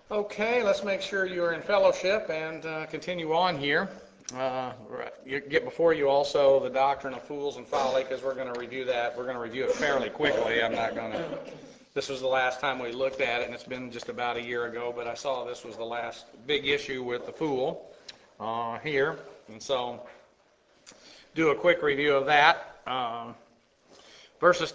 Okay, let's make sure you're in fellowship and continue on here. You get before you also the doctrine of fools and folly, because we're going to review that. We're going to review it fairly quickly. I'm not going to. This was the last time we looked at it, and it's been just about a year ago. But I saw this was the last big issue with the fool here, and so do a quick review of that. Verses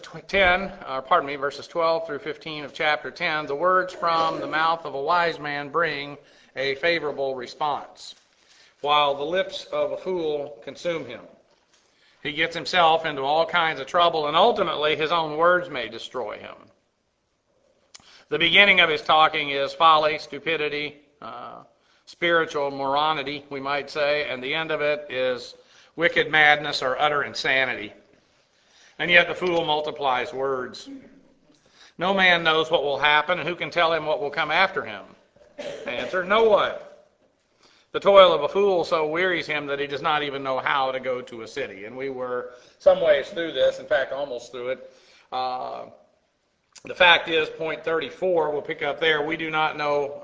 12 through 15 of chapter 10, the words from the mouth of a wise man bring a favorable response, while the lips of a fool consume him. He gets himself into all kinds of trouble, and ultimately his own words may destroy him. The beginning of his talking is folly, stupidity, spiritual morality, we might say, and the end of it is wicked madness or utter insanity. And yet the fool multiplies words. No man knows what will happen, and who can tell him what will come after him? Answer, no one. The toil of a fool so wearies him that he does not even know how to go to a city. And we were some ways through this, in fact, almost through it. The fact is, point 34, we'll pick up there, we do know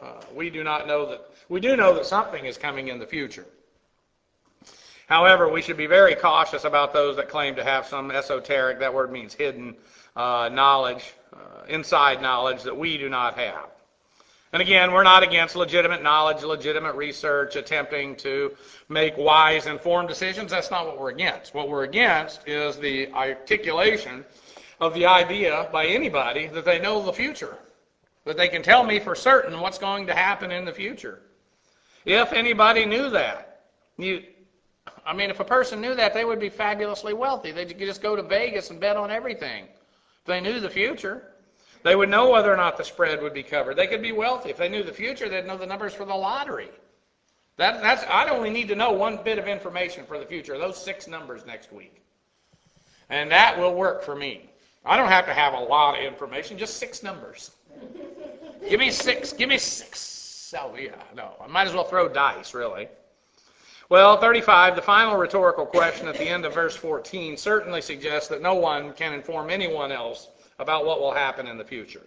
that something is coming in the future. However, we should be very cautious about those that claim to have some esoteric, that word means hidden, knowledge, inside knowledge that we do not have. And again, we're not against legitimate knowledge, legitimate research, attempting to make wise, informed decisions. That's not what we're against. What we're against is the articulation of the idea by anybody that they know the future, that they can tell me for certain what's going to happen in the future. If anybody knew that, if a person knew that, they would be fabulously wealthy. They could just go to Vegas and bet on everything. If they knew the future, they would know whether or not the spread would be covered. They could be wealthy. If they knew the future, they'd know the numbers for the lottery. I'd only need to know one bit of information for the future, those 6 numbers next week. And that will work for me. I don't have to have a lot of information, just 6 numbers. Give me 6. Give me 6. Oh, yeah, no. I might as well throw dice, really. Well, 35, the final rhetorical question at the end of verse 14 certainly suggests that no one can inform anyone else about what will happen in the future.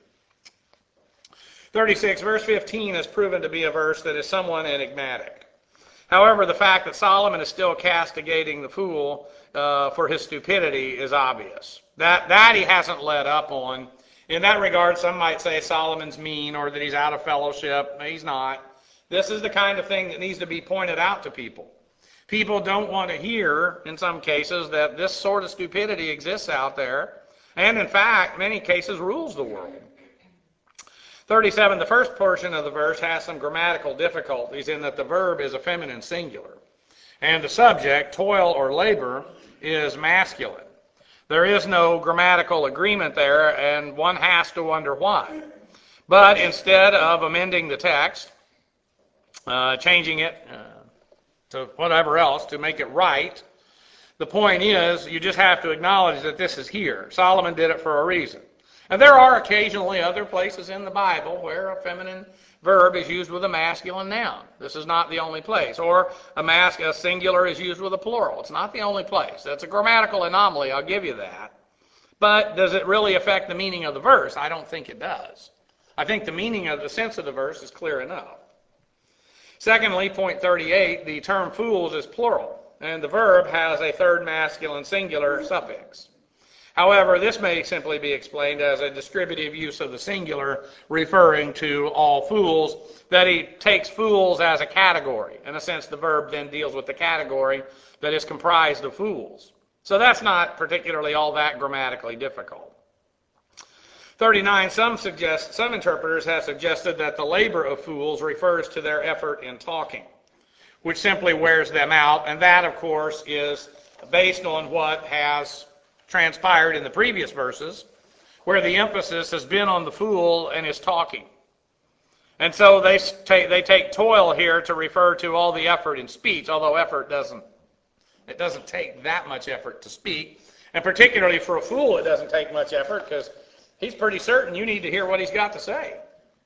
36, verse 15 has proven to be a verse that is somewhat enigmatic. However, the fact that Solomon is still castigating the fool for his stupidity is obvious. That he hasn't let up on. In that regard, some might say Solomon's mean or that he's out of fellowship. He's not. This is the kind of thing that needs to be pointed out to people. People don't want to hear, in some cases, that this sort of stupidity exists out there, and in fact, many cases, rules the world. 37, the first portion of the verse has some grammatical difficulties in that the verb is a feminine singular, and the subject, toil or labor, is masculine. There is no grammatical agreement there, and one has to wonder why. But instead of amending the text, changing it to whatever else to make it right, the point is you just have to acknowledge that this is here. Solomon did it for a reason. And there are occasionally other places in the Bible where a feminine verb is used with a masculine noun. This is not the only place. Or a singular is used with a plural. It's not the only place. That's a grammatical anomaly, I'll give you that. But does it really affect the meaning of the verse? I don't think it does. I think the meaning of the sense of the verse is clear enough. Secondly, point 38, the term fools is plural, and the verb has a third masculine singular suffix. However, this may simply be explained as a distributive use of the singular referring to all fools, that he takes fools as a category. In a sense, the verb then deals with the category that is comprised of fools. So that's not particularly all that grammatically difficult. 39, some interpreters have suggested that the labor of fools refers to their effort in talking, which simply wears them out, and that, of course, is based on what has transpired in the previous verses, where the emphasis has been on the fool and his talking. And so they take toil here to refer to all the effort in speech, although it doesn't take that much effort to speak, and particularly for a fool it doesn't take much effort because he's pretty certain you need to hear what he's got to say.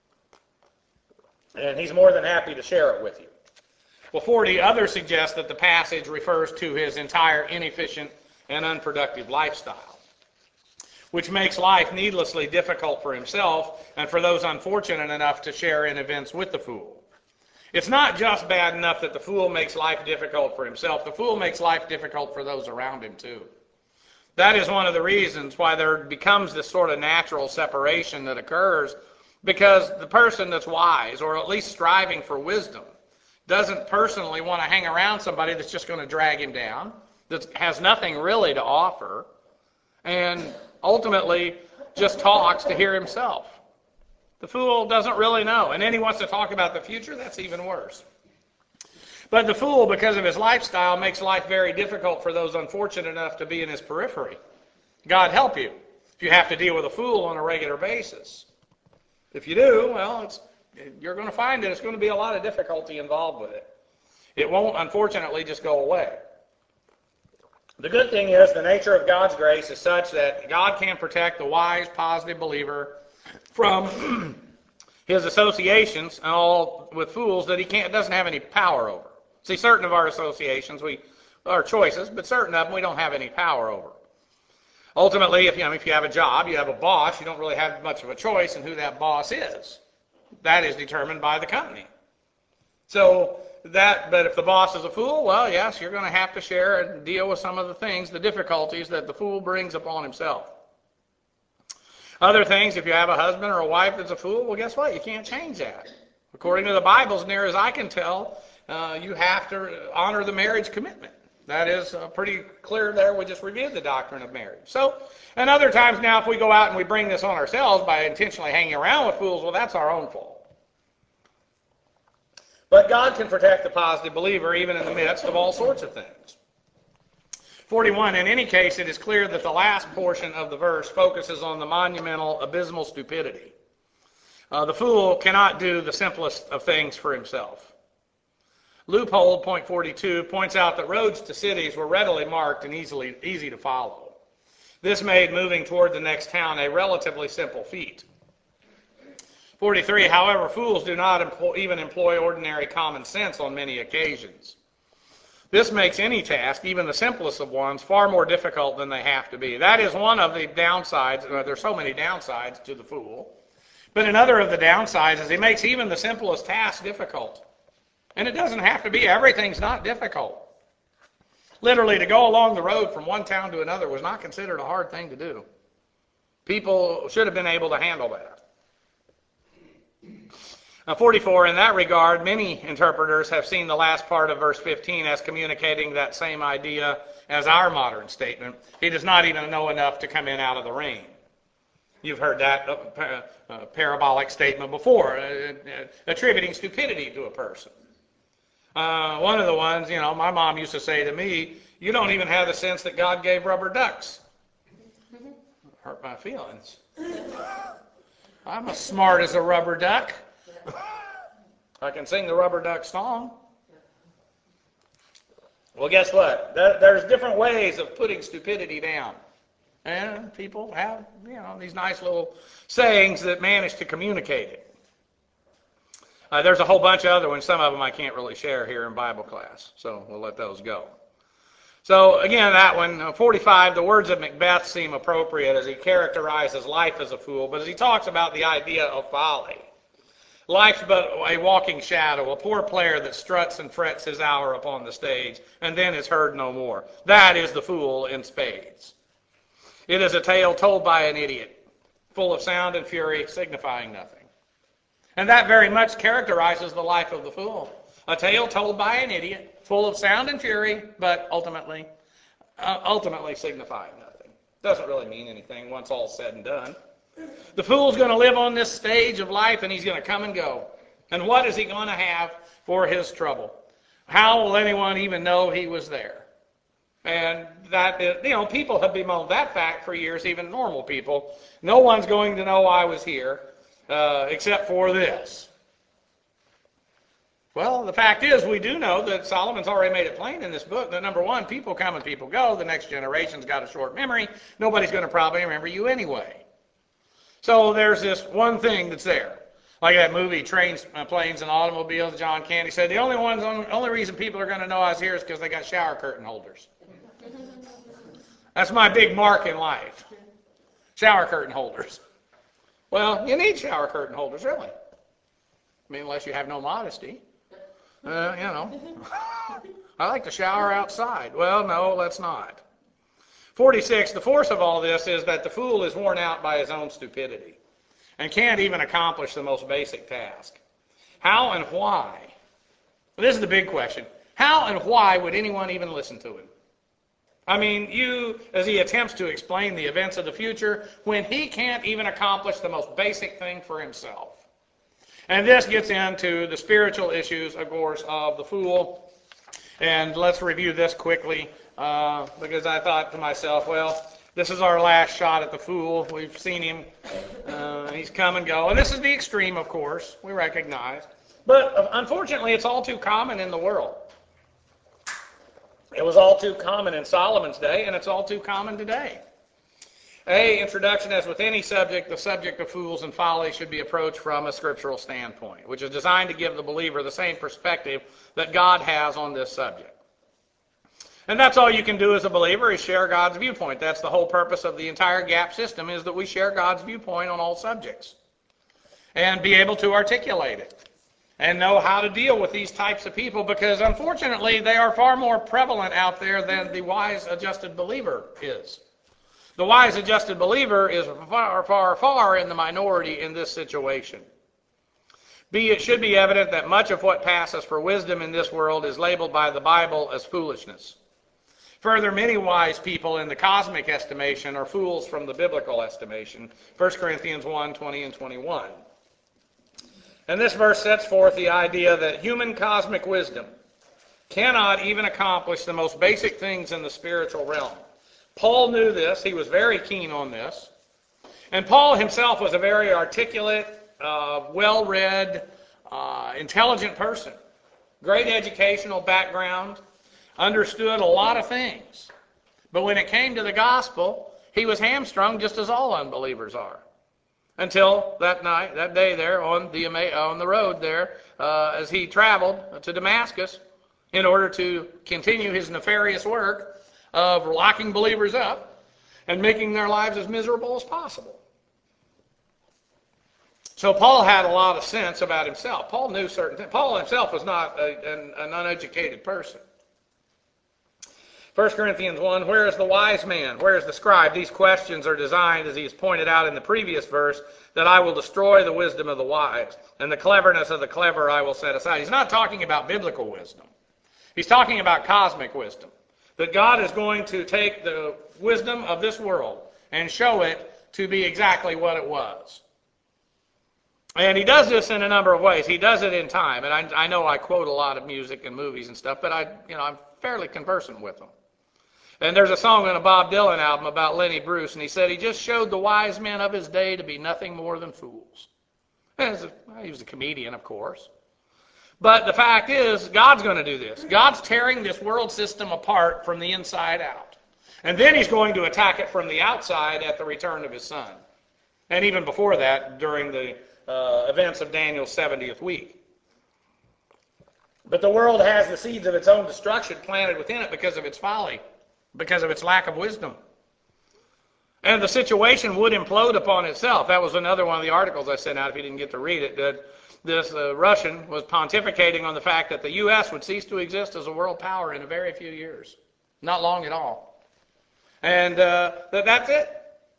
And he's more than happy to share it with you. Well, 40, others suggest that the passage refers to his entire inefficient and unproductive lifestyle. which makes life needlessly difficult for himself and for those unfortunate enough to share in events with the fool. It's not just bad enough that the fool makes life difficult for himself. The fool makes life difficult for those around him too. That is one of the reasons why there becomes this sort of natural separation that occurs, because the person that's wise, or at least striving for wisdom, doesn't personally want to hang around somebody that's just going to drag him down, that has nothing really to offer, and ultimately just talks to hear himself. The fool doesn't really know, and then he wants to talk about the future. That's even worse. But the fool, because of his lifestyle, makes life very difficult for those unfortunate enough to be in his periphery. God help you if you have to deal with a fool on a regular basis. If you do, well, you're going to find that it's going to be a lot of difficulty involved with it. It won't, unfortunately, just go away. The good thing is the nature of God's grace is such that God can protect the wise, positive believer from his associations and all with fools that he doesn't have any power over. See, certain of our associations, our choices, but certain of them we don't have any power over. Ultimately, if you have a job, you have a boss, you don't really have much of a choice in who that boss is. That is determined by the company. But if the boss is a fool, well, yes, you're going to have to share and deal with some of the things, the difficulties that the fool brings upon himself. Other things, if you have a husband or a wife that's a fool, well, guess what? You can't change that. According to the Bible, as near as I can tell, you have to honor the marriage commitment. That is pretty clear there. We just reviewed the doctrine of marriage. And other times now, if we go out and we bring this on ourselves by intentionally hanging around with fools, well, that's our own fault. But God can protect the positive believer even in the midst of all sorts of things. 41, in any case, it is clear that the last portion of the verse focuses on the monumental, abysmal stupidity. The fool cannot do the simplest of things for himself. Loophole, point 42, points out that roads to cities were readily marked and easy to follow. This made moving toward the next town a relatively simple feat. 43, however, fools do not even employ ordinary common sense on many occasions. This makes any task, even the simplest of ones, far more difficult than they have to be. That is one of the downsides. There's so many downsides to the fool. But another of the downsides is he makes even the simplest task difficult. And it doesn't have to be. Everything's not difficult. Literally, to go along the road from one town to another was not considered a hard thing to do. People should have been able to handle that. 44, in that regard, many interpreters have seen the last part of verse 15 as communicating that same idea as our modern statement. He does not even know enough to come in out of the rain. You've heard that parabolic statement before, attributing stupidity to a person. One of the ones, my mom used to say to me, you don't even have the sense that God gave rubber ducks. Hurt my feelings. I'm as smart as a rubber duck. I can sing the rubber duck song. Well, guess what? There's different ways of putting stupidity down. And people have, these nice little sayings that manage to communicate it. There's a whole bunch of other ones. Some of them I can't really share here in Bible class, so we'll let those go. So again, that one, 45, the words of Macbeth seem appropriate as he characterizes life as a fool, but as he talks about the idea of folly. Life's but a walking shadow, a poor player that struts and frets his hour upon the stage, and then is heard no more. That is the fool in spades. It is a tale told by an idiot, full of sound and fury, signifying nothing. And that very much characterizes the life of the fool. A tale told by an idiot, full of sound and fury, but ultimately signifying nothing. Doesn't really mean anything once all's said and done. The fool's going to live on this stage of life, and he's going to come and go. And what is he going to have for his trouble? How will anyone even know he was there? And that is, people have bemoaned that fact for years, even normal people. No one's going to know I was here except for this. Well, the fact is, we do know that Solomon's already made it plain in this book that, number one, people come and people go. The next generation's got a short memory. Nobody's going to probably remember you anyway. So there's this one thing that's there. Like that movie, Trains, Planes, and Automobiles, John Candy said, the only reason people are going to know I was here is because they got shower curtain holders. That's my big mark in life. Shower curtain holders. Well, you need shower curtain holders, really. I mean, unless you have no modesty. I like to shower outside. Well, no, let's not. 46, the force of all this is that the fool is worn out by his own stupidity and can't even accomplish the most basic task. How and why? This is the big question. How and why would anyone even listen to him? I mean, as he attempts to explain the events of the future, when he can't even accomplish the most basic thing for himself. And this gets into the spiritual issues, of course, of the fool. And let's review this quickly, because I thought to myself, well, this is our last shot at the fool. We've seen him. He's come and go. And this is the extreme, of course, we recognize. But unfortunately, it's all too common in the world. It was all too common in Solomon's day, and it's all too common today. Introduction, as with any subject, the subject of fools and folly should be approached from a scriptural standpoint, which is designed to give the believer the same perspective that God has on this subject. And that's all you can do as a believer, is share God's viewpoint. That's the whole purpose of the entire GAP system, is that we share God's viewpoint on all subjects and be able to articulate it and know how to deal with these types of people, because unfortunately they are far more prevalent out there than the wise, adjusted believer is. The wise, adjusted believer is far, far, far in the minority in this situation. It should be evident that much of what passes for wisdom in this world is labeled by the Bible as foolishness. Further, many wise people in the cosmic estimation are fools from the biblical estimation. 1 Corinthians 1, 20 and 21. And this verse sets forth the idea that human cosmic wisdom cannot even accomplish the most basic things in the spiritual realm. Paul knew this. He was very keen on this. And Paul himself was a very articulate, well-read, intelligent person. Great educational background. Understood a lot of things. But when it came to the gospel, he was hamstrung just as all unbelievers are. Until that day there on the road there, as he traveled to Damascus in order to continue his nefarious work of locking believers up and making their lives as miserable as possible. So Paul had a lot of sense about himself. Paul knew certain things. Paul himself was not an uneducated person. 1 Corinthians 1, where is the wise man? Where is the scribe? These questions are designed, as he has pointed out in the previous verse, that I will destroy the wisdom of the wise, and the cleverness of the clever I will set aside. He's not talking about biblical wisdom. He's talking about cosmic wisdom. That God is going to take the wisdom of this world and show it to be exactly what it was. And he does this in a number of ways. He does it in time. And I know I quote a lot of music and movies and stuff, but I'm fairly conversant with them. And there's a song on a Bob Dylan album about Lenny Bruce, and he said he just showed the wise men of his day to be nothing more than fools. He was a comedian, of course. But the fact is, God's going to do this. God's tearing this world system apart from the inside out. And then he's going to attack it from the outside at the return of his son. And even before that, during the events of Daniel's 70th week. But the world has the seeds of its own destruction planted within it because of its folly, because of its lack of wisdom. And the situation would implode upon itself. That was another one of the articles I sent out, if you didn't get to read it, that this Russian was pontificating on the fact that the U.S. would cease to exist as a world power in a very few years. Not long at all. And that's it.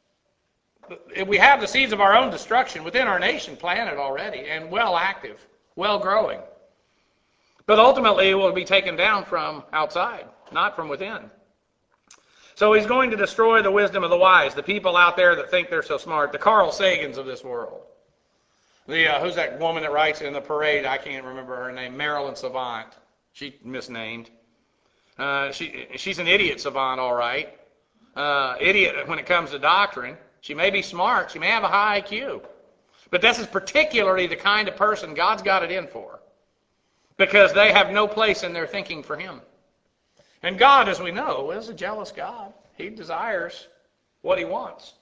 We have the seeds of our own destruction within our nation planted already and well active, well growing. But ultimately it will be taken down from outside, not from within. So he's going to destroy the wisdom of the wise, the people out there that think they're so smart, the Carl Sagans of this world. Who's that woman that writes in the parade? I can't remember her name. Marilyn Savant. She misnamed. She's an idiot savant, all right. Idiot when it comes to doctrine. She may be smart. She may have a high IQ. But this is particularly the kind of person God's got it in for. Because they have no place in their thinking for him. And God, as we know, is a jealous God. He desires what he wants.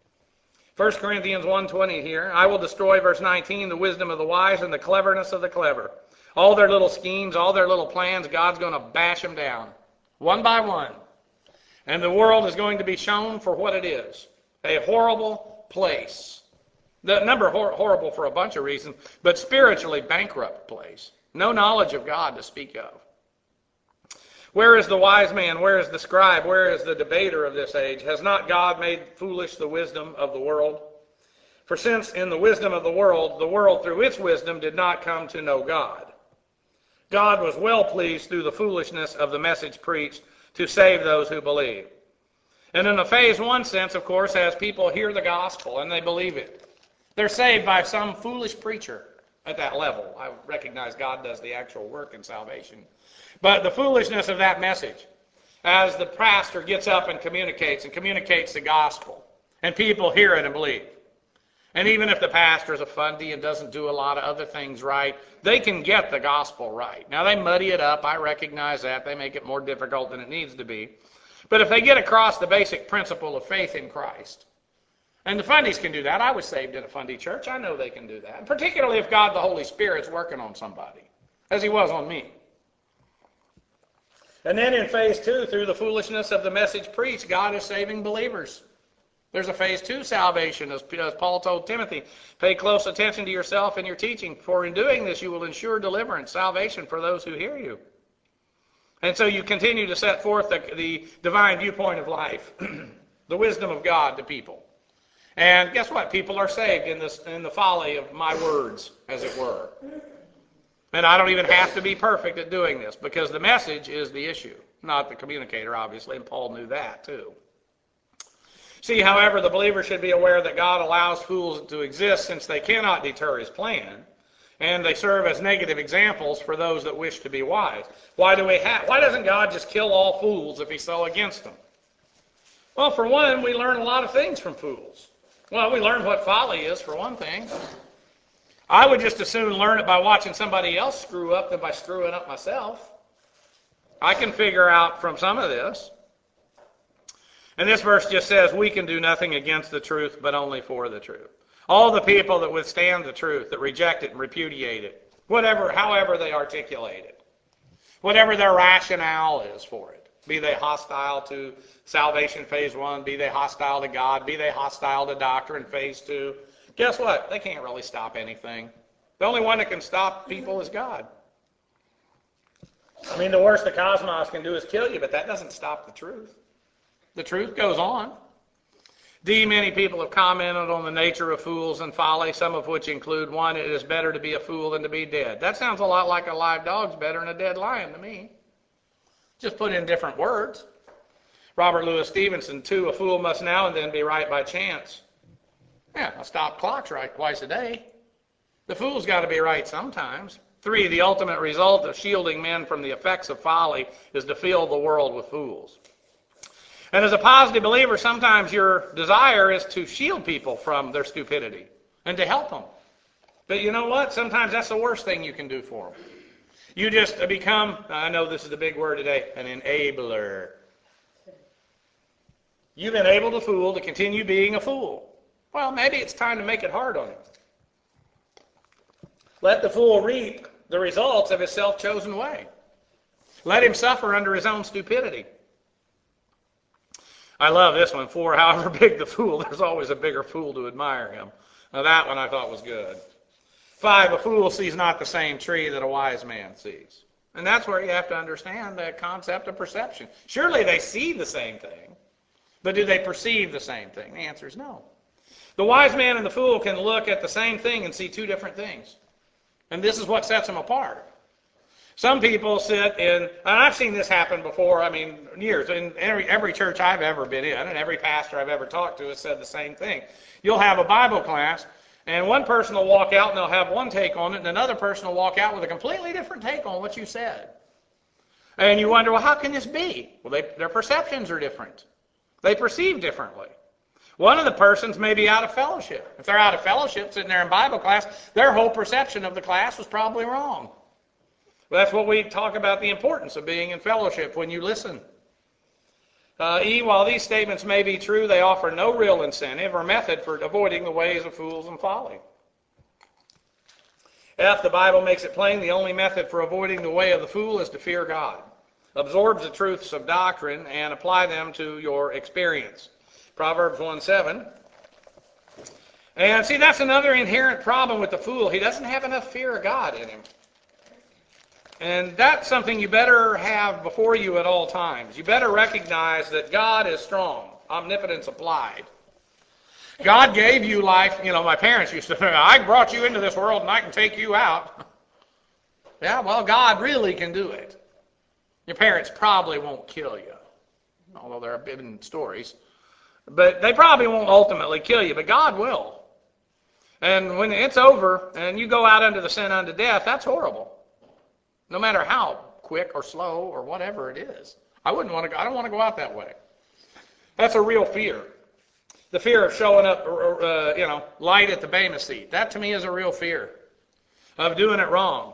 1 Corinthians 1:20 here. I will destroy, verse 19, the wisdom of the wise and the cleverness of the clever. All their little schemes, all their little plans, God's going to bash them down. One by one. And the world is going to be shown for what it is. A horrible place. The number horrible for a bunch of reasons, but spiritually bankrupt place. No knowledge of God to speak of. Where is the wise man? Where is the scribe? Where is the debater of this age? Has not God made foolish the wisdom of the world? For since in the wisdom of the world through its wisdom did not come to know God, God was well pleased through the foolishness of the message preached to save those who believe. And in a phase one sense, of course, as people hear the gospel and they believe it, they're saved by some foolish preacher at that level. I recognize God does the actual work in salvation. But the foolishness of that message, as the pastor gets up and communicates the gospel, and people hear it and believe. And even if the pastor is a fundy and doesn't do a lot of other things right, they can get the gospel right. Now, they muddy it up. I recognize that. They make it more difficult than it needs to be. But if they get across the basic principle of faith in Christ, and the fundies can do that. I was saved in a fundy church. I know they can do that. And particularly if God the Holy Spirit's working on somebody, as he was on me. And then in phase two, through the foolishness of the message preached, God is saving believers. There's a phase two salvation, as Paul told Timothy. Pay close attention to yourself and your teaching, for in doing this you will ensure deliverance, salvation for those who hear you. And so you continue to set forth the divine viewpoint of life, the wisdom of God to people. And guess what? People are saved in the folly of my words, as it were. And I don't even have to be perfect at doing this, because the message is the issue, not the communicator, obviously, and Paul knew that too. See, however, the believer should be aware that God allows fools to exist since they cannot deter his plan, and they serve as negative examples for those that wish to be wise. Why doesn't God just kill all fools if he's so against them? Well, for one, we learn a lot of things from fools. Well, we learn what folly is, for one thing. I would just as soon learn it by watching somebody else screw up than by screwing up myself. I can figure out from some of this. And this verse just says, we can do nothing against the truth, but only for the truth. All the people that withstand the truth, that reject it and repudiate it, however they articulate it, whatever their rationale is for it, be they hostile to salvation, phase one, be they hostile to God, be they hostile to doctrine, phase two, guess what? They can't really stop anything. The only one that can stop people is God. I mean, the worst the cosmos can do is kill you, but that doesn't stop the truth. The truth goes on. Many people have commented on the nature of fools and folly, some of which include, one, it is better to be a fool than to be dead. That sounds a lot like a live dog's better than a dead lion to me. Just put in different words. Robert Louis Stevenson, 2, a fool must now and then be right by chance. Yeah, a stop clock's right twice a day. The fool's got to be right sometimes. 3, the ultimate result of shielding men from the effects of folly is to fill the world with fools. And as a positive believer, sometimes your desire is to shield people from their stupidity and to help them. But you know what? Sometimes that's the worst thing you can do for them. You just become, I know this is the big word today, an enabler. You've enabled a fool to continue being a fool. Well, maybe it's time to make it hard on him. Let the fool reap the results of his self-chosen way. Let him suffer under his own stupidity. I love this one. 4, however big the fool, there's always a bigger fool to admire him. Now that one I thought was good. 5, a fool sees not the same tree that a wise man sees. And that's where you have to understand the concept of perception. Surely they see the same thing, but do they perceive the same thing? The answer is no. The wise man and the fool can look at the same thing and see 2 different things. And this is what sets them apart. Some people sit in, and I've seen this happen before, years, in every church I've ever been in, and every pastor I've ever talked to has said the same thing. You'll have a Bible class, and one person will walk out and they'll have one take on it, and another person will walk out with a completely different take on what you said. And you wonder, well, how can this be? Well, their perceptions are different. They perceive differently. One of the persons may be out of fellowship. If they're out of fellowship, sitting there in Bible class, their whole perception of the class was probably wrong. Well, that's what we talk about, the importance of being in fellowship when you listen. While these statements may be true, they offer no real incentive or method for avoiding the ways of fools and folly. F, the Bible makes it plain the only method for avoiding the way of the fool is to fear God. Absorb the truths of doctrine and apply them to your experience. Proverbs 1:7, And see, that's another inherent problem with the fool. He doesn't have enough fear of God in him. And that's something you better have before you at all times. You better recognize that God is strong, omnipotence applied. God gave you life. You know, my parents used to say, I brought you into this world and I can take you out. Yeah, well, God really can do it. Your parents probably won't kill you, although there have been stories. But they probably won't ultimately kill you, but God will. And when it's over and you go out unto the sin unto death, that's horrible. No matter how quick or slow or whatever it is. I don't want to go out that way. That's a real fear. The fear of showing up, light at the Bema seat. That to me is a real fear of doing it wrong.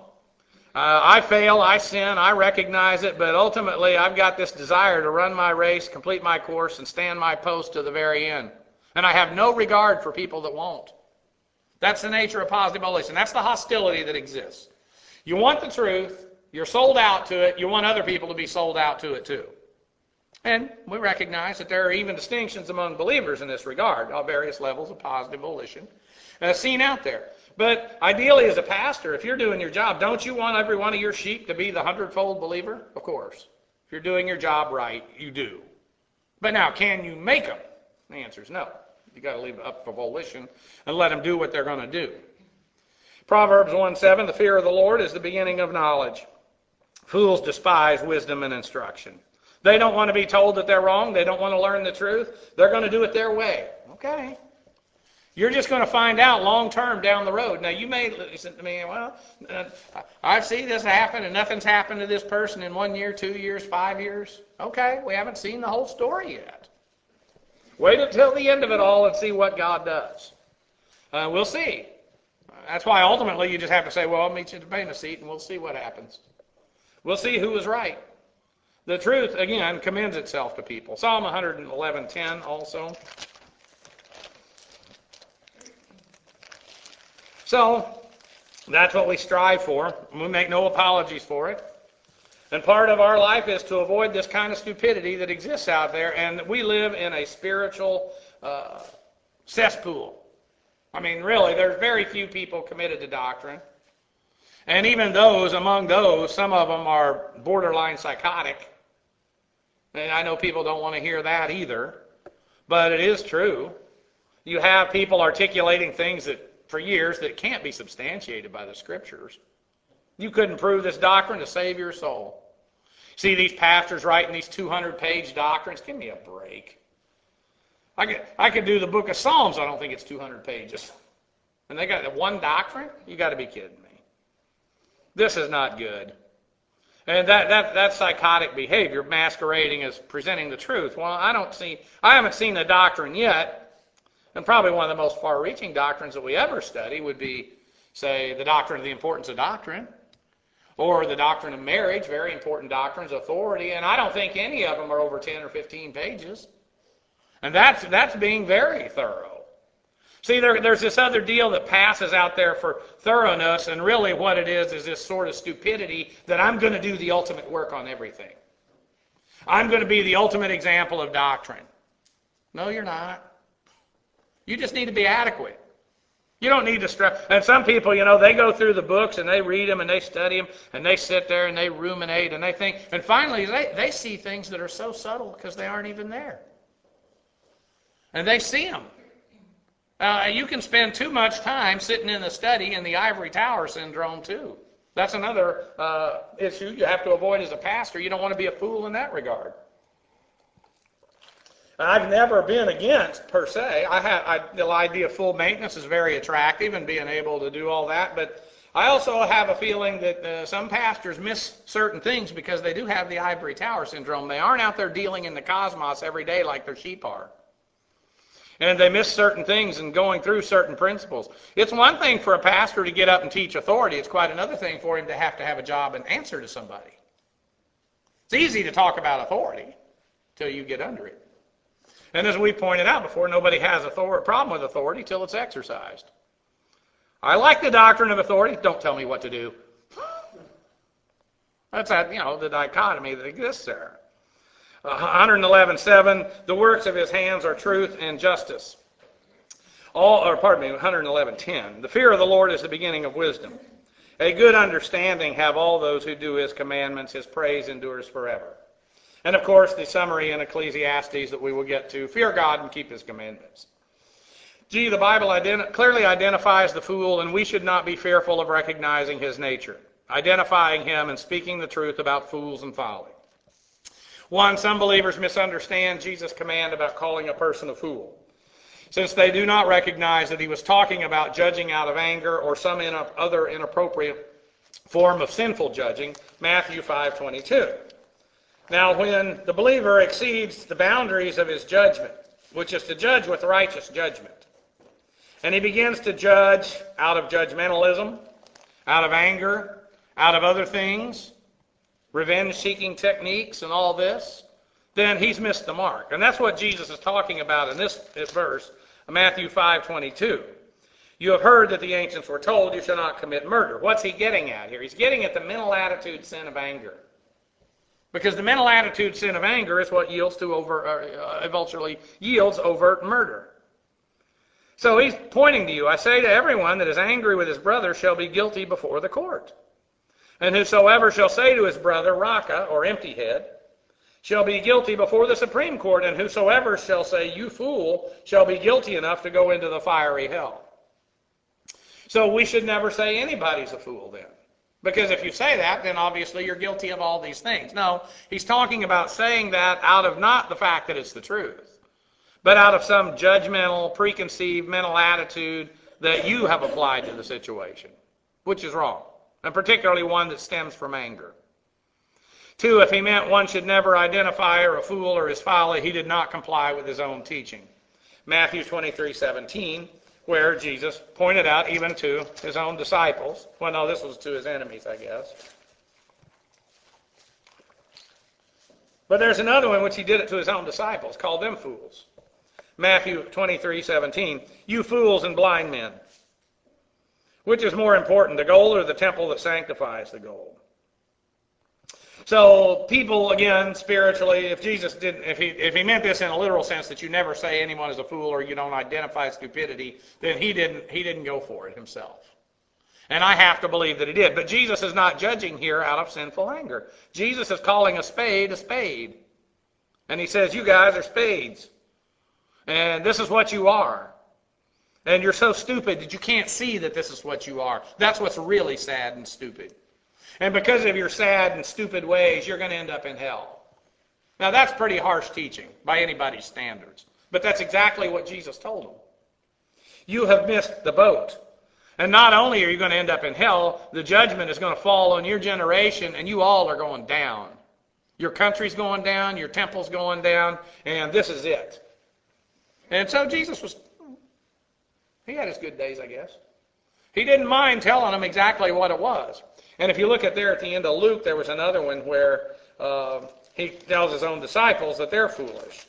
I fail, I sin, I recognize it, but ultimately I've got this desire to run my race, complete my course, and stand my post to the very end. And I have no regard for people that won't. That's the nature of positive volition. That's the hostility that exists. You want the truth, you're sold out to it, you want other people to be sold out to it too. And we recognize that there are even distinctions among believers in this regard, on various levels of positive volition seen out there. But ideally as a pastor, if you're doing your job, don't you want every one of your sheep to be the 100-fold believer? Of course. If you're doing your job right, you do. But now, can you make them? The answer is no. You've got to leave it up for volition and let them do what they're going to do. Proverbs 1:7, the fear of the Lord is the beginning of knowledge. Fools despise wisdom and instruction. They don't want to be told that they're wrong. They don't want to learn the truth. They're going to do it their way. Okay. You're just going to find out long term down the road. Now, you may listen to me, well, I see this happen and nothing's happened to this person in 1 year, 2 years, 5 years. Okay, we haven't seen the whole story yet. Wait until the end of it all and see what God does. We'll see. That's why ultimately you just have to say, well, I'll meet you at the Bema seat and we'll see what happens. We'll see who was right. The truth, again, commends itself to people. Psalm 111:10 also. So, that's what we strive for. We make no apologies for it. And part of our life is to avoid this kind of stupidity that exists out there, and we live in a spiritual cesspool. I mean, really, there's very few people committed to doctrine. And even those, among those, some of them are borderline psychotic. And I know people don't want to hear that either, but it is true. You have people articulating things that for years that can't be substantiated by the Scriptures. You couldn't prove this doctrine to save your soul. See these pastors writing these 200-page doctrines? Give me a break. I could do the book of Psalms. I don't think it's 200 pages. And they got one doctrine? You got to be kidding me. This is not good. And that's psychotic behavior masquerading as presenting the truth. Well, I haven't seen a doctrine yet, and probably one of the most far-reaching doctrines that we ever study would be, say, the doctrine of the importance of doctrine, or the doctrine of marriage, very important doctrines, authority, and I don't think any of them are over 10 or 15 pages. And that's being very thorough. See, there's this other deal that passes out there for thoroughness, and really what it is this sort of stupidity that I'm going to do the ultimate work on everything. I'm going to be the ultimate example of doctrine. No, you're not. You just need to be adequate. You don't need to stress. And some people, they go through the books and they read them and they study them and they sit there and they ruminate and they think, and finally they see things that are so subtle because they aren't even there. And they see them. You can spend too much time sitting in the study in the ivory tower syndrome too. That's another issue you have to avoid as a pastor. You don't want to be a fool in that regard. I've never been against, per se. The idea of full maintenance is very attractive and being able to do all that, but I also have a feeling that some pastors miss certain things because they do have the ivory tower syndrome. They aren't out there dealing in the cosmos every day like their sheep are. And they miss certain things and going through certain principles. It's one thing for a pastor to get up and teach authority. It's quite another thing for him to have a job and answer to somebody. It's easy to talk about authority until you get under it. And as we pointed out before, nobody has a problem with authority till it's exercised. I like the doctrine of authority. Don't tell me what to do. That's the dichotomy that exists there. 111:7, the works of his hands are truth and justice. 111:10. The fear of the Lord is the beginning of wisdom. A good understanding have all those who do his commandments. His praise endures forever. And of course, the summary in Ecclesiastes that we will get to, fear God and keep his commandments. G, the Bible clearly identifies the fool, and we should not be fearful of recognizing his nature, identifying him and speaking the truth about fools and folly. 1, some believers misunderstand Jesus' command about calling a person a fool, since they do not recognize that he was talking about judging out of anger or some other inappropriate form of sinful judging, Matthew 5:22. Now, when the believer exceeds the boundaries of his judgment, which is to judge with righteous judgment, and he begins to judge out of judgmentalism, out of anger, out of other things, revenge-seeking techniques and all this, then he's missed the mark. And that's what Jesus is talking about in this verse, Matthew 5:22. You have heard that the ancients were told, you shall not commit murder. What's he getting at here? He's getting at the mental attitude sin of anger. Because the mental attitude sin of anger is what eventually yields overt murder. So he's pointing to you, I say to everyone that is angry with his brother shall be guilty before the court. And whosoever shall say to his brother, Raca, or empty head, shall be guilty before the Supreme Court, and whosoever shall say, you fool, shall be guilty enough to go into the fiery hell. So we should never say anybody's a fool then. Because if you say that, then obviously you're guilty of all these things. No, he's talking about saying that out of not the fact that it's the truth, but out of some judgmental, preconceived mental attitude that you have applied to the situation, which is wrong, and particularly one that stems from anger. 2, if he meant one should never identify a fool or his folly, he did not comply with his own teaching. Matthew 23:17, where Jesus pointed out even to his own disciples. Well, no, this was to his enemies, I guess. But there's another one which he did it to his own disciples, called them fools. Matthew 23:17, you fools and blind men. Which is more important, the gold or the temple that sanctifies the gold? So people, again, spiritually, if Jesus didn't, if he meant this in a literal sense that you never say anyone is a fool or you don't identify stupidity, then he didn't go for it himself. And I have to believe that he did. But Jesus is not judging here out of sinful anger. Jesus is calling a spade a spade. And he says, you guys are spades. And this is what you are. And you're so stupid that you can't see that this is what you are. That's what's really sad and stupid. And because of your sad and stupid ways, you're going to end up in hell. Now, that's pretty harsh teaching by anybody's standards. But that's exactly what Jesus told them. You have missed the boat. And not only are you going to end up in hell, the judgment is going to fall on your generation, and you all are going down. Your country's going down, your temple's going down, and this is it. And so Jesus he had his good days, I guess. He didn't mind telling them exactly what it was. And if you look at there at the end of Luke, there was another one where he tells his own disciples that they're foolish.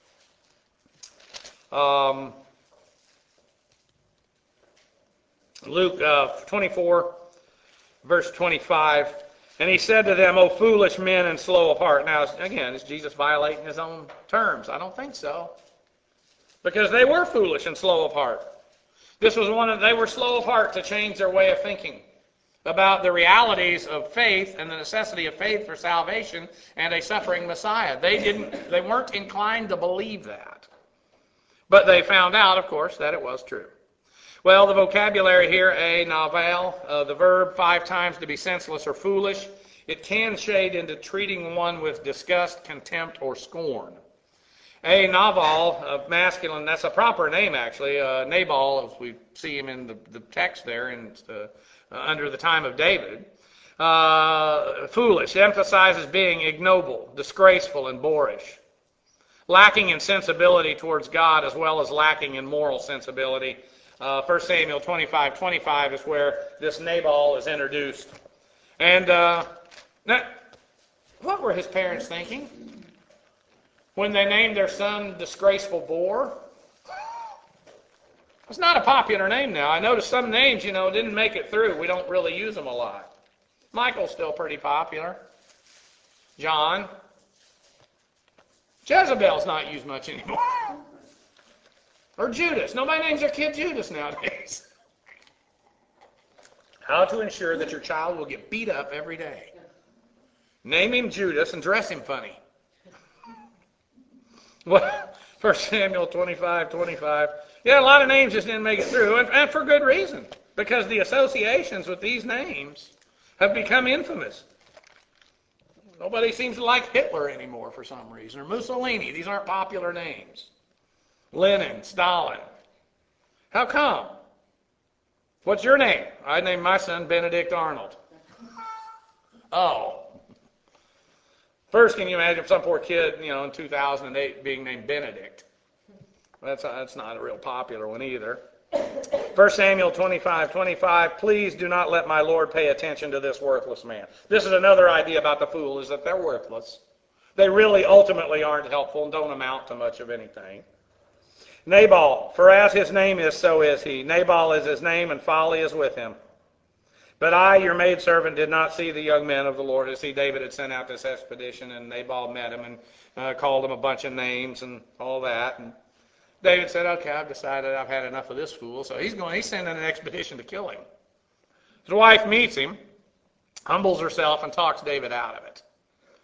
Luke 24, verse 25, and he said to them, O foolish men and slow of heart. Now, again, is Jesus violating his own terms? I don't think so. Because they were foolish and slow of heart. They were slow of heart to change their way of thinking about the realities of faith and the necessity of faith for salvation and a suffering Messiah. They weren't inclined to believe that. But they found out, of course, that it was true. Well, the vocabulary here, naval, the verb 5 times to be senseless or foolish, it can shade into treating one with disgust, contempt, or scorn. Naval, masculine, that's a proper name actually. Nabal, as we see him in the text there, under the time of David. Foolish, emphasizes being ignoble, disgraceful, and boorish. Lacking in sensibility towards God as well as lacking in moral sensibility. 1 Samuel 25:25 is where this Nabal is introduced. And what were his parents thinking when they named their son Disgraceful Boar? It's not a popular name now. I noticed some names, didn't make it through. We don't really use them a lot. Michael's still pretty popular. John. Jezebel's not used much anymore. Or Judas. Nobody names their kid Judas nowadays. How to ensure that your child will get beat up every day. Name him Judas and dress him funny. Well, 1 Samuel 25:25. Yeah, a lot of names just didn't make it through, and for good reason. Because the associations with these names have become infamous. Nobody seems to like Hitler anymore for some reason, or Mussolini. These aren't popular names. Lenin, Stalin. How come? What's your name? I named my son Benedict Arnold. Oh. First, can you imagine some poor kid, in 2008 being named Benedict? That's not a real popular one either. 1 Samuel 25:25, please do not let my Lord pay attention to this worthless man. This is another idea about the fool, is that they're worthless. They really ultimately aren't helpful and don't amount to much of anything. Nabal, for as his name is, so is he. Nabal is his name, and folly is with him. But I, your maidservant, did not see the young men of the Lord. You see, David had sent out this expedition, and Nabal met him and called him a bunch of names and all that. And David said, okay, I've decided I've had enough of this fool. So he's sending an expedition to kill him. His wife meets him, humbles herself, and talks David out of it.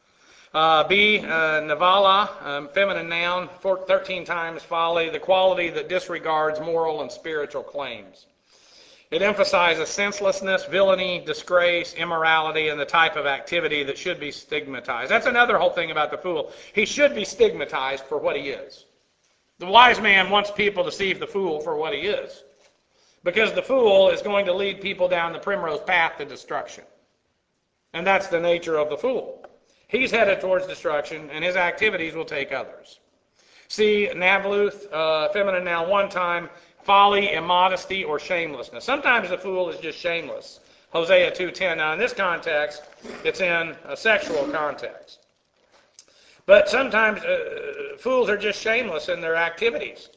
Navala, feminine noun, 13 times folly, the quality that disregards moral and spiritual claims. It emphasizes senselessness, villainy, disgrace, immorality, and the type of activity that should be stigmatized. That's another whole thing about the fool. He should be stigmatized for what he is. The wise man wants people to see the fool for what he is, because the fool is going to lead people down the primrose path to destruction. And that's the nature of the fool. He's headed towards destruction, and his activities will take others. See, Navluth, feminine noun, one time, folly, immodesty, or shamelessness. Sometimes the fool is just shameless. Hosea 2:10. Now, in this context, it's in a sexual context. But sometimes fools are just shameless in their activities.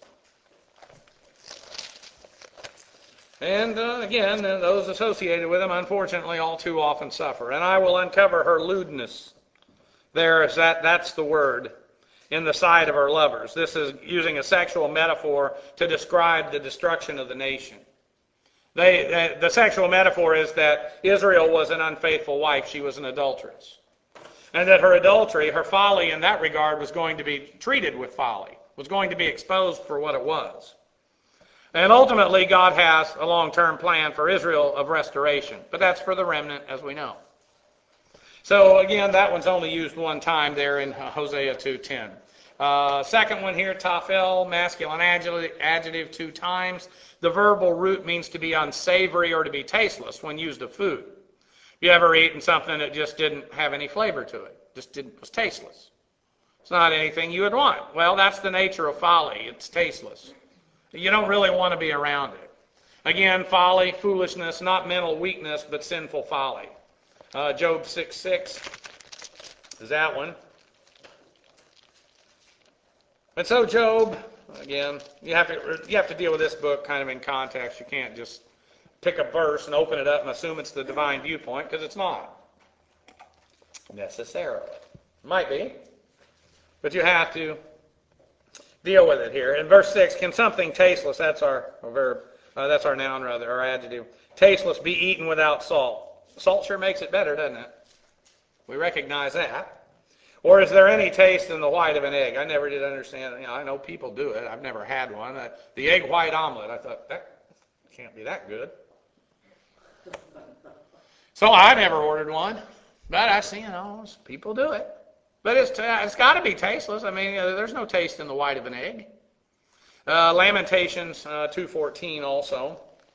And again, those associated with them, unfortunately, all too often suffer. And I will uncover her lewdness. That's the word, in the sight of her lovers. This is using a sexual metaphor to describe the destruction of the nation. The sexual metaphor is that Israel was an unfaithful wife. She was an adulteress. And that her adultery, her folly in that regard, was going to be treated with folly, was going to be exposed for what it was. And ultimately, God has a long-term plan for Israel of restoration. But that's for the remnant, as we know. So again, that one's only used one time there in Hosea 2:10. Second one here, tafel, masculine adjective 2 times. The verbal root means to be unsavory or to be tasteless when used of food. You ever eaten something that just didn't have any flavor to it? Was tasteless. It's not anything you would want. Well, that's the nature of folly. It's tasteless. You don't really want to be around it. Again, folly, foolishness, not mental weakness, but sinful folly. Job 6:6 is that one. And so Job, again, you have to deal with this book kind of in context. You can't just pick a verse and open it up and assume it's the divine viewpoint, because it's not necessarily. It might be, but you have to deal with it here. In verse 6, can something tasteless, that's our verb, that's our noun rather, our adjective, tasteless be eaten without salt? Salt sure makes it better, doesn't it? We recognize that. Or is there any taste in the white of an egg? I never did understand. I know people do it. I've never had one. The egg white omelet, I thought, that can't be that good. So I never ordered one. But I see, people do it. But it's got to be tasteless. I mean, there's no taste in the white of an egg. Lamentations 2:14 also.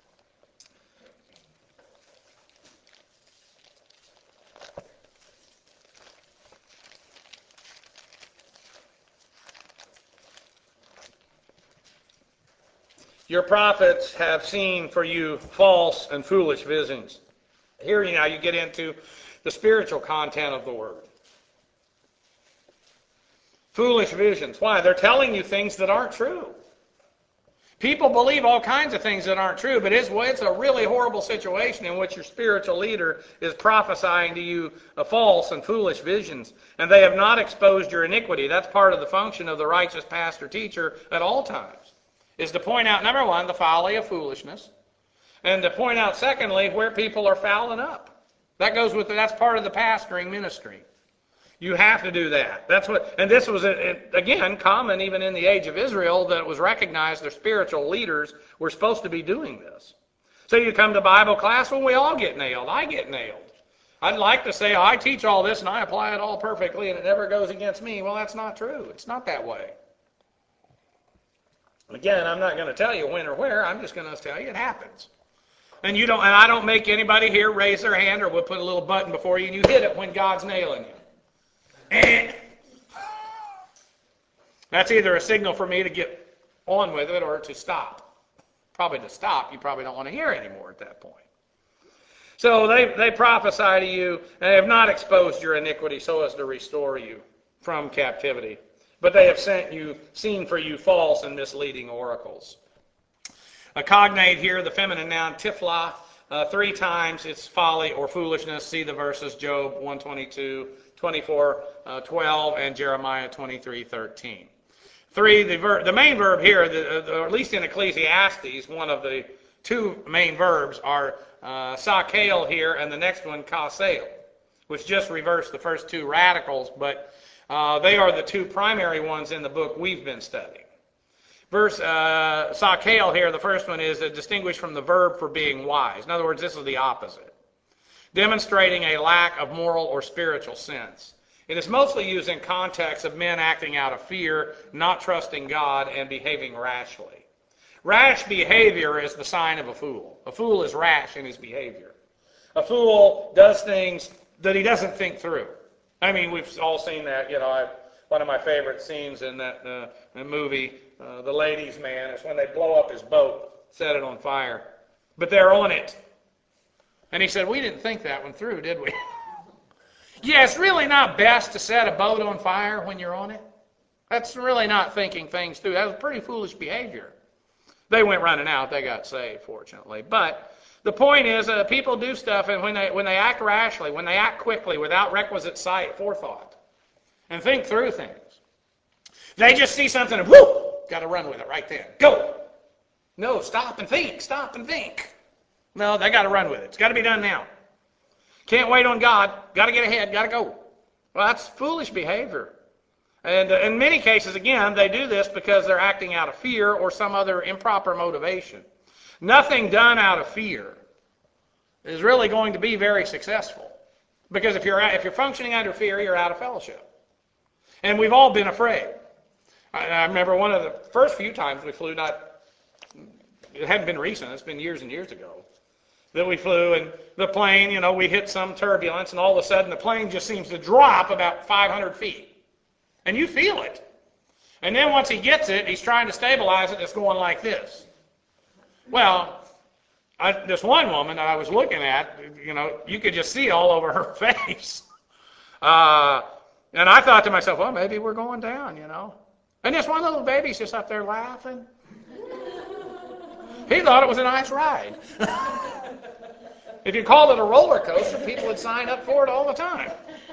Your prophets have seen for you false and foolish visions. Here now you get into the spiritual content of the word. Foolish visions. Why? They're telling you things that aren't true. People believe all kinds of things that aren't true, but it's a really horrible situation in which your spiritual leader is prophesying to you false and foolish visions, and they have not exposed your iniquity. That's part of the function of the righteous pastor-teacher at all times, is to point out, number one, the folly of foolishness, and to point out, secondly, where people are fouling up. That's part of the pastoring ministry. You have to do that. And this was, again, common even in the age of Israel, that it was recognized their spiritual leaders were supposed to be doing this. So you come to Bible class, well, we all get nailed. I get nailed. I'd like to say, I teach all this and I apply it all perfectly and it never goes against me. Well, that's not true. It's not that way. Again, I'm not going to tell you when or where. I'm just going to tell you it happens. And I don't make anybody here raise their hand, or we'll put a little button before you and you hit it when God's nailing you. That's either a signal for me to get on with it or to stop. Probably to stop. You probably don't want to hear anymore at that point. So they prophesy to you, and they have not exposed your iniquity so as to restore you from captivity. But they have seen for you false and misleading oracles. A cognate here, the feminine noun tifla, 3 times it's folly or foolishness. See the verses, Job 122, 24:12, and Jeremiah 23:13. 3, the main verb here, or at least in Ecclesiastes, one of the 2 main verbs are sakel here, and the next one kasel, which just reverse the first 2 radicals, but they are the 2 primary ones in the book we've been studying. Verse sakel here, the first one is distinguished from the verb for being wise. In other words, this is the opposite, demonstrating a lack of moral or spiritual sense. It is mostly used in context of men acting out of fear, not trusting God, and behaving rashly. Rash behavior is the sign of a fool. A fool is rash in his behavior. A fool does things that he doesn't think through. I mean, we've all seen that. One of my favorite scenes in that movie, The Ladies' Man, is when they blow up his boat, set it on fire. But they're on it. And he said, we didn't think that one through, did we? Yeah, it's really not best to set a boat on fire when you're on it. That's really not thinking things through. That was pretty foolish behavior. They went running out. They got saved, fortunately. But the point is, people do stuff, and when they act rashly, when they act quickly, without requisite forethought, and think through things, they just see something and whoo, got to run with it right then. Go. No, stop and think. Stop and think. No, they got to run with it. It's got to be done now. Can't wait on God. Got to get ahead. Got to go. Well, that's foolish behavior. And in many cases, again, they do this because they're acting out of fear or some other improper motivation. Nothing done out of fear is really going to be very successful. Because if you're functioning under fear, you're out of fellowship. And we've all been afraid. I remember one of the first few times we flew, it hadn't been recent, it's been years and years ago, that we flew, and the plane, we hit some turbulence, and all of a sudden the plane just seems to drop about 500 feet. And you feel it. And then once he gets it, he's trying to stabilize it, it's going like this. Well, this one woman that I was looking at, you could just see all over her face. And I thought to myself, well, maybe we're going down, And this one little baby's just up there laughing. He thought it was a nice ride. If you called it a roller coaster, people would sign up for it all the time.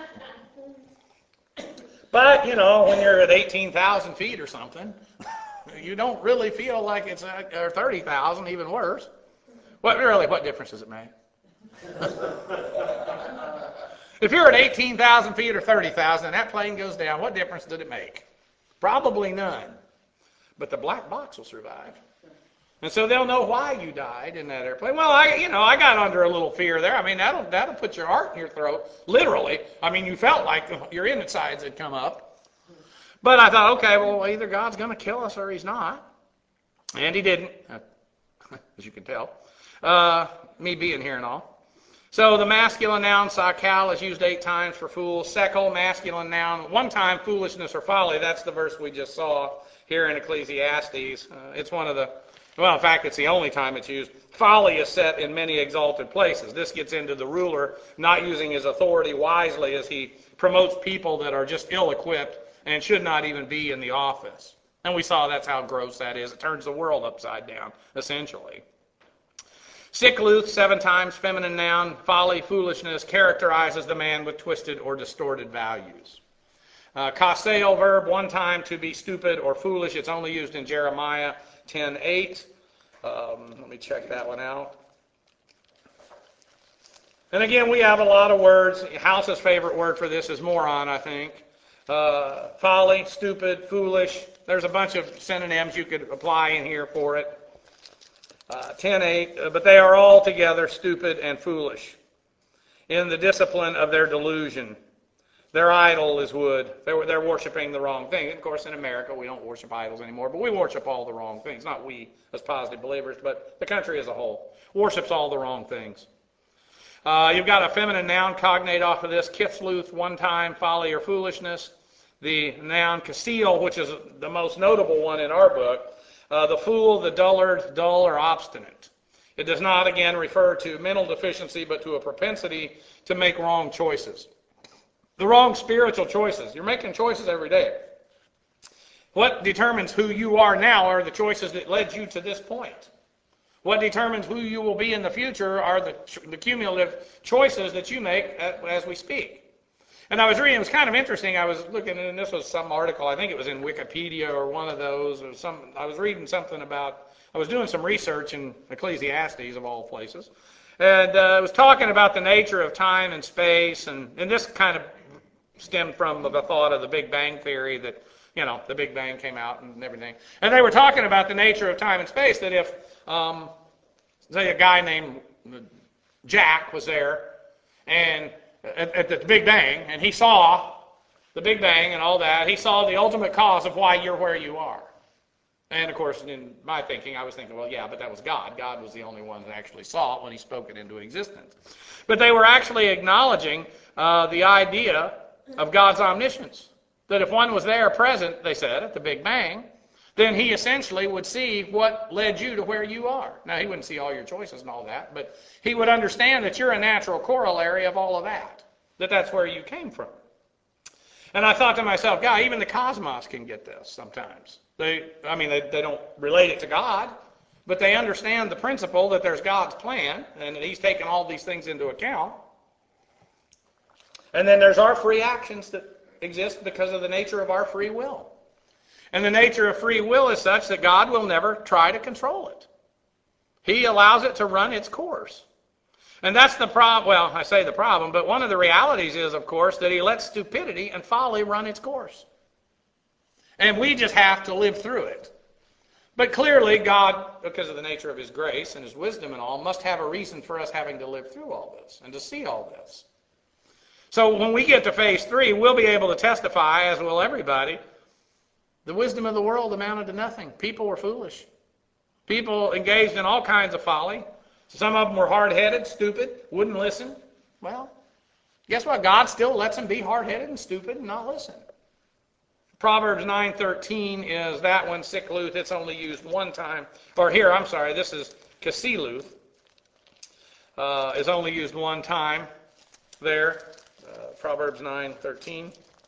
But, when you're at 18,000 feet or something, you don't really feel like it's or 30,000, even worse. What difference does it make? If you're at 18,000 feet or 30,000 and that plane goes down, what difference did it make? Probably none. But the black box will survive. And so they'll know why you died in that airplane. Well, I got under a little fear there. I mean, that'll put your heart in your throat, literally. I mean, you felt like your insides had come up. But I thought, okay, well, either God's going to kill us or he's not. And he didn't, as you can tell. Me being here and all. So the masculine noun sakal is used 8 times for fool. Sekel, masculine noun, 1 time foolishness or folly. That's the verse we just saw here in Ecclesiastes. It's one of the, well, in fact, it's the only time it's used. Folly is set in many exalted places. This gets into the ruler not using his authority wisely as he promotes people that are just ill-equipped and should not even be in the office. And we saw that's how gross that is. It turns the world upside down, essentially. Sikluth, 7 times, feminine noun, folly, foolishness, characterizes the man with twisted or distorted values. Kaseo verb, 1 time, to be stupid or foolish. It's only used in Jeremiah 10:8. Let me check that one out. And again, we have a lot of words. House's favorite word for this is moron, I think. Folly, stupid, foolish. There's a bunch of synonyms you could apply in here for it. 10:8, but they are altogether stupid and foolish in the discipline of their delusion. Their idol is wood. They're worshiping the wrong thing. Of course, in America, we don't worship idols anymore, but we worship all the wrong things. Not we as positive believers, but the country as a whole worships all the wrong things. You've got a feminine noun cognate off of this, kithluth, one time, folly or foolishness. The noun kasil, which is the most notable one in our book, the fool, the dullard, dull or obstinate. It does not, again, refer to mental deficiency, but to a propensity to make wrong choices. The wrong spiritual choices. You're making choices every day. What determines who you are now are the choices that led you to this point. What determines who you will be in the future are the cumulative choices that you make as we speak. And I was reading, it was kind of interesting, I was looking, and this was some article, I think it was in Wikipedia or one of those, or I was reading something about, I was doing some research in Ecclesiastes of all places, and it was talking about the nature of time and space, and this kind of stemmed from the thought of the Big Bang Theory that, the Big Bang came out and everything. And they were talking about the nature of time and space, that if, say, a guy named Jack was there, and at the Big Bang, and he saw the Big Bang and all that, he saw the ultimate cause of why you're where you are. And of course, in my thinking, I was thinking, well, yeah, but that was God. God was the only one that actually saw it when he spoke it into existence. But they were actually acknowledging the idea of God's omniscience. That if one was there present, they said, at the Big Bang, then he essentially would see what led you to where you are. Now, he wouldn't see all your choices and all that, but he would understand that you're a natural corollary of all of that, that's where you came from. And I thought to myself, God, even the cosmos can get this sometimes. They don't relate it to God, but they understand the principle that there's God's plan, and that he's taken all these things into account. And then there's our free actions that exist because of the nature of our free will. And the nature of free will is such that God will never try to control it. He allows it to run its course. And that's the problem. Well, I say the problem, but one of the realities is, of course, that he lets stupidity and folly run its course. And we just have to live through it. But clearly, God, because of the nature of his grace and his wisdom and all, must have a reason for us having to live through all this and to see all this. So when we get to phase 3, we'll be able to testify, as will everybody, the wisdom of the world amounted to nothing. People were foolish. People engaged in all kinds of folly. Some of them were hard-headed, stupid, wouldn't listen. Well, guess what? God still lets them be hard-headed and stupid and not listen. Proverbs 9:13 is that one, sikluth. It's only used one time. Or here, I'm sorry, this is kasiluth. Is only used one time there. Proverbs 9:13.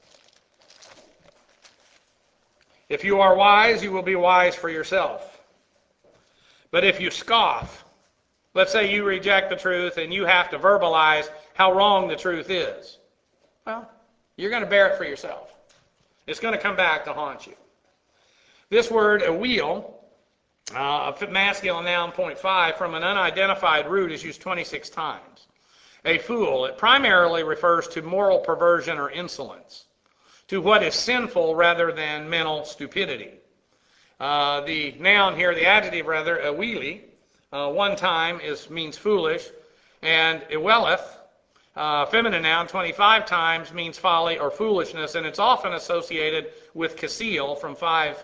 If you are wise, you will be wise for yourself. But if you scoff, let's say you reject the truth and you have to verbalize how wrong the truth is, well, you're going to bear it for yourself. It's going to come back to haunt you. This word, a wheel, a masculine noun, 0.5, from an unidentified root is used 26 times. A fool, it primarily refers to moral perversion or insolence, to what is sinful rather than mental stupidity. The noun here, the adjective rather, awili, one time means foolish, and iweleth, feminine noun, 25 times means folly or foolishness, and it's often associated with kasil from 5.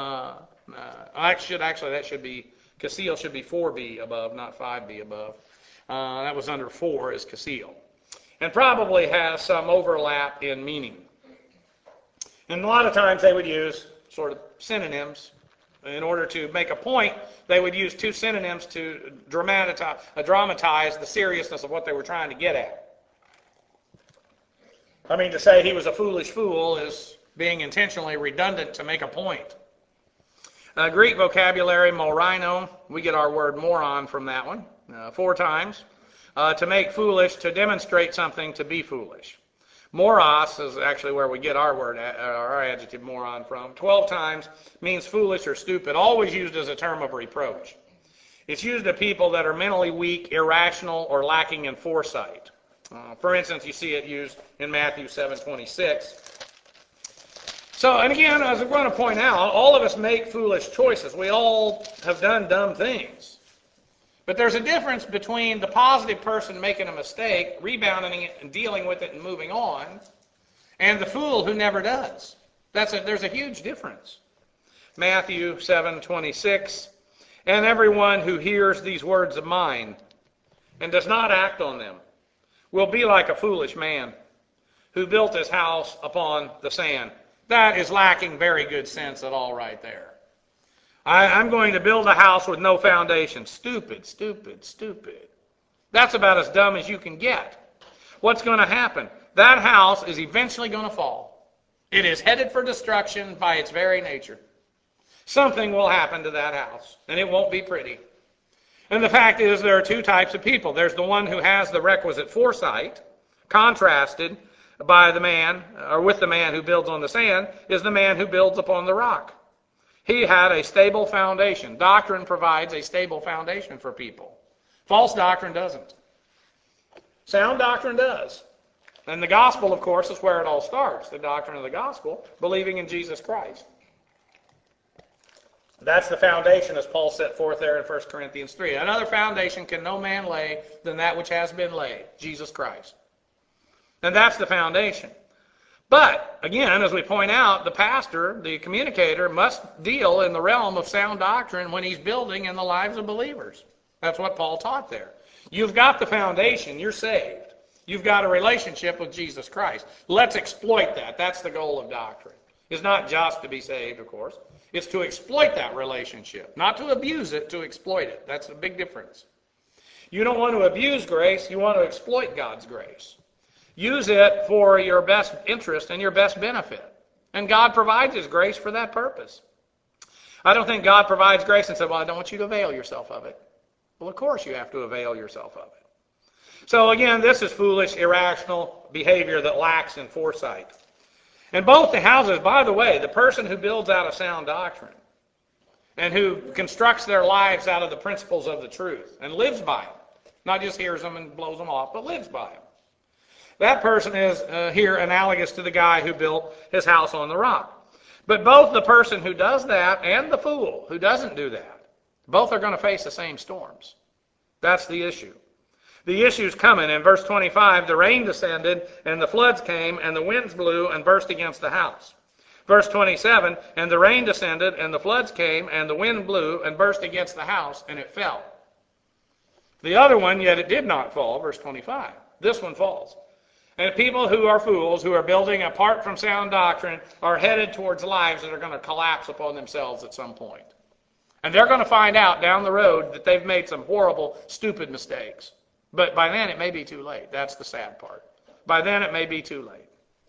That should be, kasil should be 4b above, not 5b above. That was under 4 is kasil, and probably has some overlap in meaning. And a lot of times they would use sort of synonyms. In order to make a point, they would use two synonyms to dramatize the seriousness of what they were trying to get at. To say he was a foolish fool is being intentionally redundant to make a point. Greek vocabulary, morino, we get our word moron from that one, 4 times. To make foolish, to demonstrate something, to be foolish. Moros is actually where we get our word, our adjective moron from. 12 times means foolish or stupid, always used as a term of reproach. It's used of people that are mentally weak, irrational, or lacking in foresight. For instance, you see it used in Matthew 7:26. So, and again, as we're going to point out, all of us make foolish choices. We all have done dumb things. But there's a difference between the positive person making a mistake, rebounding it and dealing with it and moving on, and the fool who never does. There's a huge difference. Matthew 7:26, and everyone who hears these words of mine and does not act on them will be like a foolish man who built his house upon the sand. That is lacking very good sense at all right there. I'm going to build a house with no foundation. Stupid, stupid, stupid. That's about as dumb as you can get. What's going to happen? That house is eventually going to fall. It is headed for destruction by its very nature. Something will happen to that house, and it won't be pretty. And the fact is, there are two types of people. There's the one who has the requisite foresight, contrasted by the man, or with the man who builds on the sand, is the man who builds upon the rock. He had a stable foundation. Doctrine provides a stable foundation for people. False doctrine doesn't. Sound doctrine does. And the gospel, of course, is where it all starts. The doctrine of the gospel, believing in Jesus Christ. That's the foundation as Paul set forth there in 1 Corinthians 3. Another foundation can no man lay than that which has been laid, Jesus Christ. And that's the foundation. But, again, as we point out, the pastor, the communicator, must deal in the realm of sound doctrine when he's building in the lives of believers. That's what Paul taught there. You've got the foundation. You're saved. You've got a relationship with Jesus Christ. Let's exploit that. That's the goal of doctrine. It's not just to be saved, of course. It's to exploit that relationship. Not to abuse it, to exploit it. That's a big difference. You don't want to abuse grace. You want to exploit God's grace. Use it for your best interest and your best benefit. And God provides His grace for that purpose. I don't think God provides grace and said, well, I don't want you to avail yourself of it. Well, of course you have to avail yourself of it. So again, this is foolish, irrational behavior that lacks in foresight. And both the houses, by the way, the person who builds out a sound doctrine and who constructs their lives out of the principles of the truth and lives by them, not just hears them and blows them off, but lives by them. That person is here analogous to the guy who built his house on the rock. But both the person who does that and the fool who doesn't do that, both are going to face the same storms. That's the issue. The issue's coming. In verse 25, the rain descended, and the floods came, and the winds blew and burst against the house. Verse 27, and the rain descended, and the floods came, and the wind blew and burst against the house, and it fell. The other one, yet it did not fall, verse 25. This one falls. And people who are fools, who are building apart from sound doctrine, are headed towards lives that are going to collapse upon themselves at some point. And they're going to find out down the road that they've made some horrible, stupid mistakes. But by then it may be too late. That's the sad part. By then it may be too late.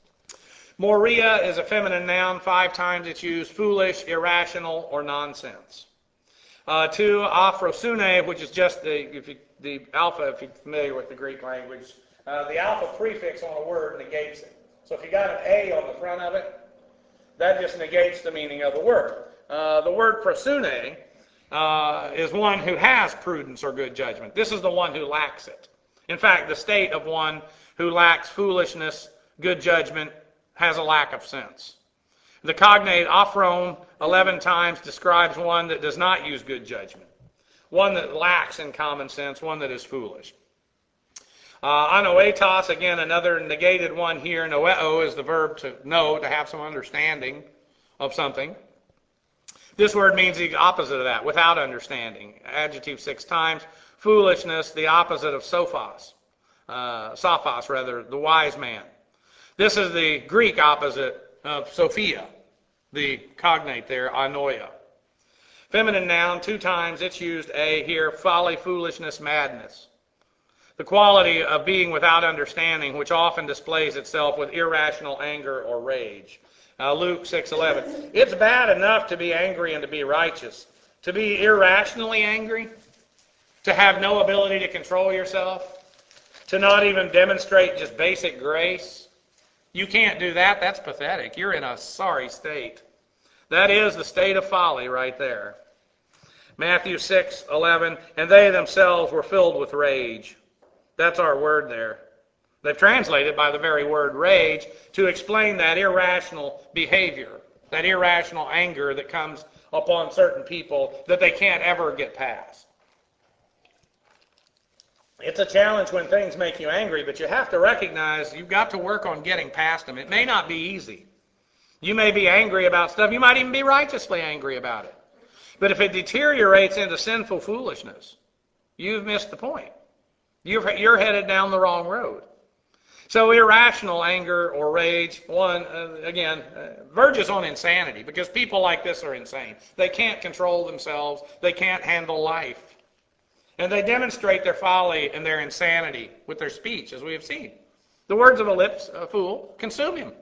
Moria is a feminine noun. 5 times it's used: foolish, irrational, or nonsense. 2, aphrosune, which is just the alpha, if you're familiar with the Greek language. The alpha prefix on a word negates it. So if you got an A on the front of it, that just negates the meaning of the word. The word prosune is one who has prudence or good judgment. This is the one who lacks it. In fact, the state of one who lacks foolishness, good judgment, has a lack of sense. The cognate aphron 11 times describes one that does not use good judgment, one that lacks in common sense, one that is foolish. Anoetos, again, another negated one here. Noeo is the verb to know, to have some understanding of something. This word means the opposite of that, without understanding. Adjective 6 times. Foolishness, the opposite of sophos. Sophos, rather, the wise man. This is the Greek opposite of Sophia, the cognate there, anoia. Feminine noun, 2 times it's used, a here, folly, foolishness, madness. The quality of being without understanding, which often displays itself with irrational anger or rage. Luke 6:11. It's bad enough to be angry and to be righteous. To be irrationally angry, to have no ability to control yourself, to not even demonstrate just basic grace, You can't do that. That's pathetic. You're in a sorry state. That is the state of folly right there. Matthew 6:11, and they themselves were filled with rage. That's our word there. They've translated by the very word rage to explain that irrational behavior, that irrational anger that comes upon certain people that they can't ever get past. It's a challenge when things make you angry, but you have to recognize you've got to work on getting past them. It may not be easy. You may be angry about stuff. You might even be righteously angry about it. But if it deteriorates into sinful foolishness, you've missed the point. You're headed down the wrong road. So irrational anger or rage, verges on insanity, because people like this are insane. They can't control themselves. They can't handle life. And they demonstrate their folly and their insanity with their speech, as we have seen. The words of a fool, consume him.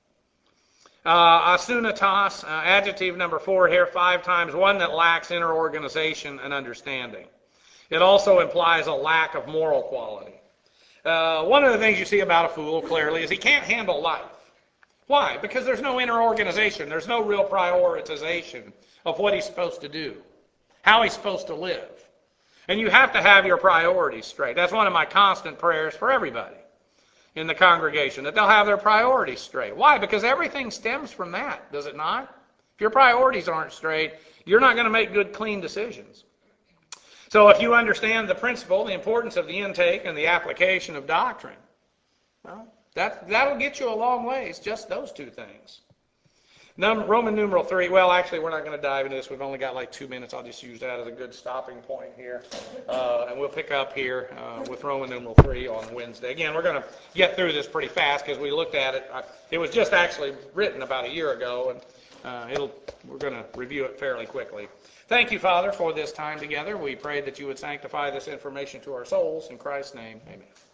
Asunatos, adjective number 4 here, 5 times, one that lacks inner organization and understanding. It also implies a lack of moral quality. One of the things you see about a fool, clearly, is he can't handle life. Why? Because there's no inner organization. There's no real prioritization of what he's supposed to do, how he's supposed to live. And you have to have your priorities straight. That's one of my constant prayers for everybody in the congregation, that they'll have their priorities straight. Why? Because everything stems from that, does it not? If your priorities aren't straight, you're not going to make good, clean decisions. So if you understand the principle, the importance of the intake and the application of doctrine, well, that'll get you a long ways, just those two things. Roman numeral 3, well, actually, we're not going to dive into this. We've only got like 2 minutes. I'll just use that as a good stopping point here. And we'll pick up here with Roman numeral 3 on Wednesday. Again, we're going to get through this pretty fast because we looked at it. It was just actually written about a year ago, and we're going to review it fairly quickly. Thank you, Father, for this time together. We pray that you would sanctify this information to our souls. In Christ's name, amen.